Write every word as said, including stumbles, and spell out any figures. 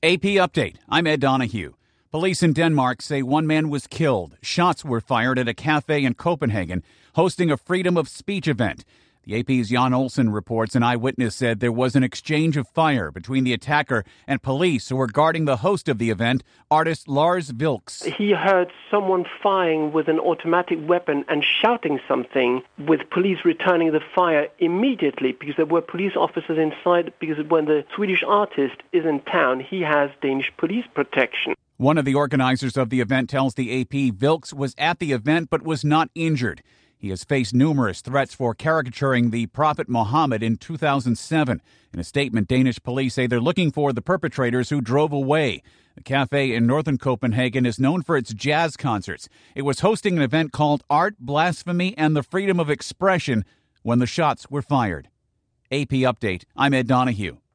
A P Update. I'm Ed Donahue. Police in Denmark say one man was killed. Shots were fired at a cafe in Copenhagen hosting a freedom of speech event. The A P's Jan Olsen reports an eyewitness said there was an exchange of fire between the attacker and police who were guarding the host of the event, artist Lars Vilks. He heard someone firing with an automatic weapon and shouting something, with police returning the fire immediately because there were police officers inside, because when the Swedish artist is in town, he has Danish police protection. One of the organizers of the event tells the A P Vilks was at the event but was not injured. He has faced numerous threats for caricaturing the Prophet Muhammad in two thousand seven. In a statement, Danish police say they're looking for the perpetrators who drove away. The cafe in northern Copenhagen is known for its jazz concerts. It was hosting an event called Art, Blasphemy, and the Freedom of Expression when the shots were fired. A P Update. I'm Ed Donahue.